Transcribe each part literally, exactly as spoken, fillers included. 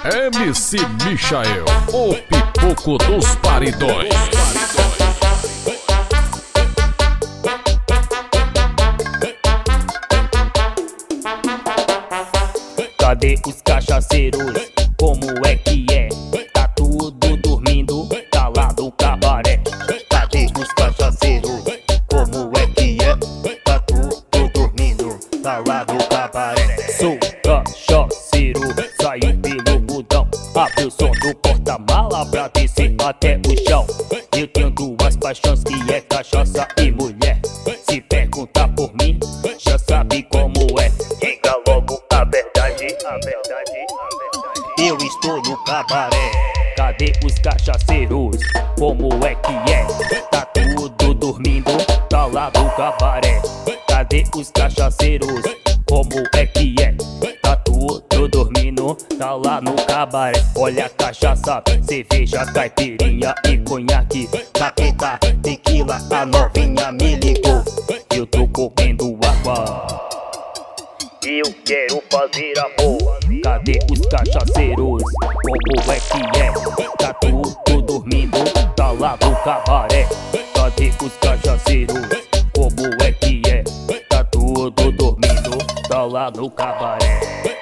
M C Michael, o pipoco dos paredões. Cadê os cachaceiros? Como é que é? Tá tudo dormindo, tá lá no cabaré. Cadê os cachaceiros? Como é que é? Tá tudo dormindo, tá lá no cabaré. Sou cachaceiro, saio pelo mudão, abre o som do porta-mala pra descer até o chão. Eu tenho duas paixões que é cachaça e mulher. Se perguntar por mim, já sabe como é. Diga logo a verdade, a verdade, a verdade. Eu estou no cabaré. Cadê os cachaceiros? Como é que é? Tá tudo dormindo, tá lá no cabaré. Cadê os cachaceiros? Como é que é? Tá tudo dormindo, tá lá no cabaré. Olha a cachaça, cerveja, caipirinha e conhaque, capeta, tequila, a novinha me ligou. Eu tô comendo água, eu quero fazer amor. Cadê os cachaceiros? Como é que é? Tá tudo dormindo, tá lá no cabaré. Cadê os cachaceiros? Como é que é? Tá tudo dormindo, tá lá no cabaré.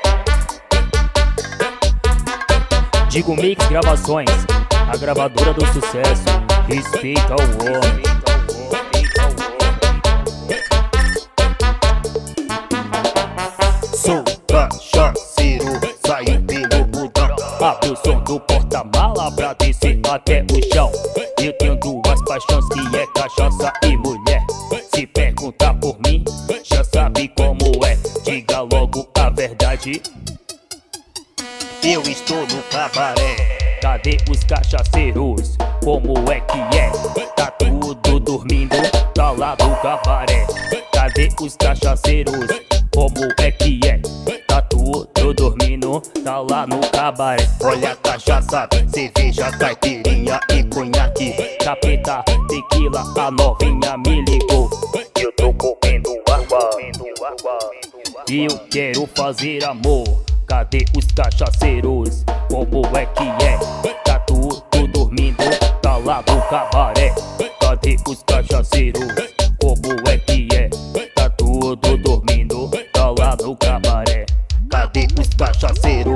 Digo Mix Gravações, a gravadora do sucesso. Respeita o homem. Sou cachaceiro, saio pelo mudão, abre o som do porta-mala pra descer até o chão. Eu tenho duas paixões que é cachaça e mulher. Se perguntar por mim, já sabe como é. Diga logo a verdade. Eu estou no cabaré. Cadê os cachaceiros? Como é que é? Tá tudo dormindo, tá lá no cabaré. Cadê os cachaceiros? Como é que é? Tá tudo dormindo, tá lá no cabaré. Olha a cachaça, cerveja, caipirinha e conhaque, capeta, tequila, a novinha me ligou. Eu tô comendo água, eu quero fazer amor. Cadê os cachaceiros? Como é que é? Tá tudo dormindo, tá lá no cabaré. Cadê os cachaceiros? Como é que é? Tá tudo dormindo, tá lá no cabaré. Cadê os cachaceiros?